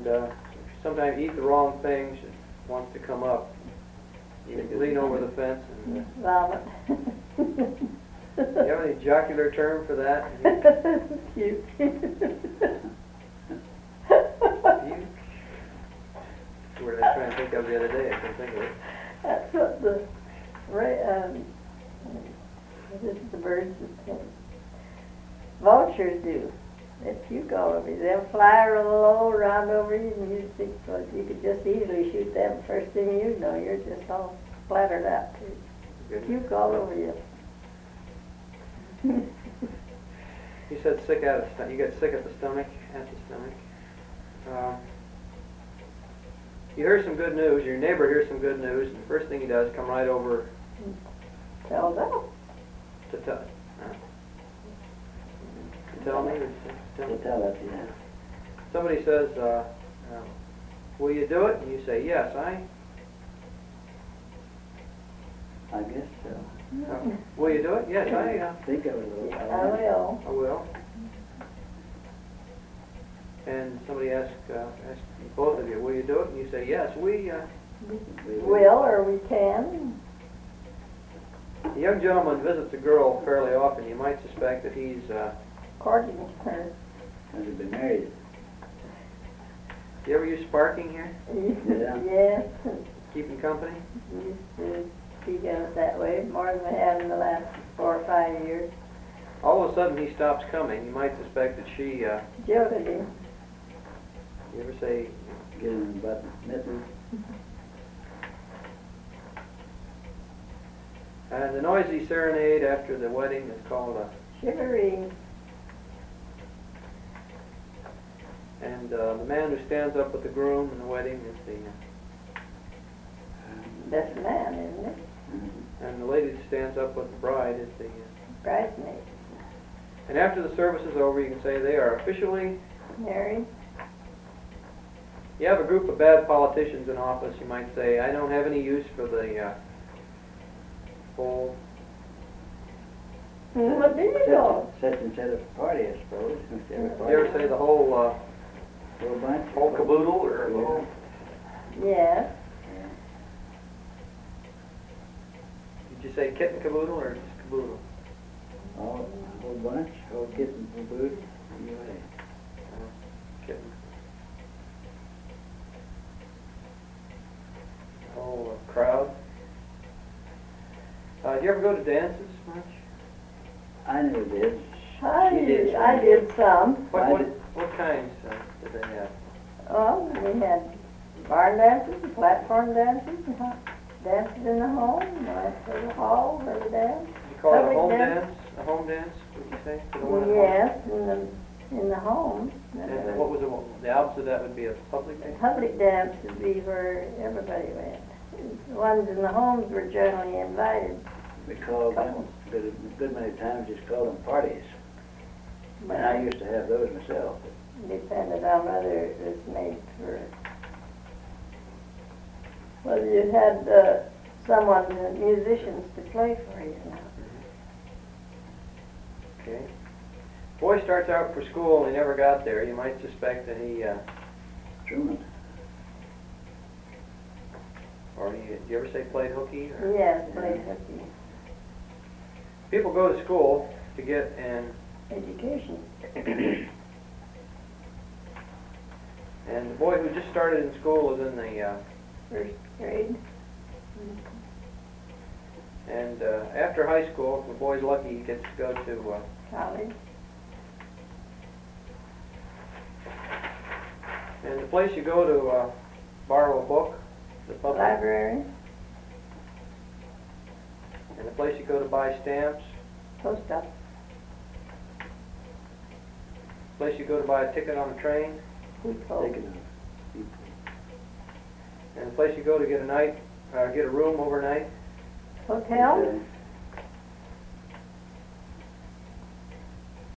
And sometimes you eat the wrong things, it wants to come up. You lean over the fence and... Vomit. You have any jocular term for that? Puke. Puke? What I was trying to think of the other day, I couldn't think of it. That's what the birds, vultures do. They puke all over you. They'll fly real low around over you, and you think, well, you could just easily shoot them. First thing you know, you're just all splattered out. Puke all over you. You said sick out of the you got sick at the stomach, You hear some good news, your neighbor hears some good news, and the first thing he does come right over Tell them. to tell to tell me or to tell me? To tell us, yeah. Somebody says, will you do it? And you say, yes, I guess so. will you do it? Yes, I Think of it a little. I will. I will. And somebody asks both of you, will you do it? And you say, yes, we Will or we can. A young gentleman visits a girl fairly often. You might suspect that he's... Courting her. Has he been married? Do you ever use sparking here? Yeah. Yes. Keeping company? We used to speak of it that way, more than we have in the last 4 or 5 years. All of a sudden he stops coming. You might suspect that she... Jilted him. You ever say... Get him in the butt mitten. And the noisy serenade after the wedding is called a... Shivery. And the man who stands up with the groom in the wedding is the... Best man, isn't it? And the lady that stands up with the bride is the... Bridesmaid. And after the service is over, you can say they are officially... Married. You have a group of bad politicians in office, you might say, I don't have any use for the whole... What do you know? Such and such a party, I suppose. You ever say the whole Whole bunch? whole caboodle or the whole... Yes. Yeah. Did you say kit and caboodle or just caboodle? Whole bunch, whole kitten and caboodle. Anyway. Kit and... The whole crowd. Do you ever go to dances much? I never did. I She did. I did some. What kinds did they have? Oh, we had barn dances, and platform dances, and dances in the home, went to the hall, or the dance. You call it a Public home dance? dance? A home dance, would you say? For the one at home? Yes, in the home. And what was the opposite of that would be a public dance? Public dance would be where everybody went. The ones in the homes were generally invited. We called them, but a good many times just called them parties. And I used to have those myself. Depended on whether it was made for, whether you had someone, musicians to play for you now. Okay. Boy starts out for school and he never got there. You might suspect that he, Truman. or he, did you ever say played hooky? Or? Yes, played hooky. People go to school to get an Education. and the boy who just started in school is in the, First grade. and after high school, if the boy's lucky, he gets to go to, College. and the place you go to borrow a book, the public, Library. and the place you go to buy stamps, Post office. the place you go to buy a ticket on a train, Depot. Taking and the place you go to get a room overnight. Hotel. Okay.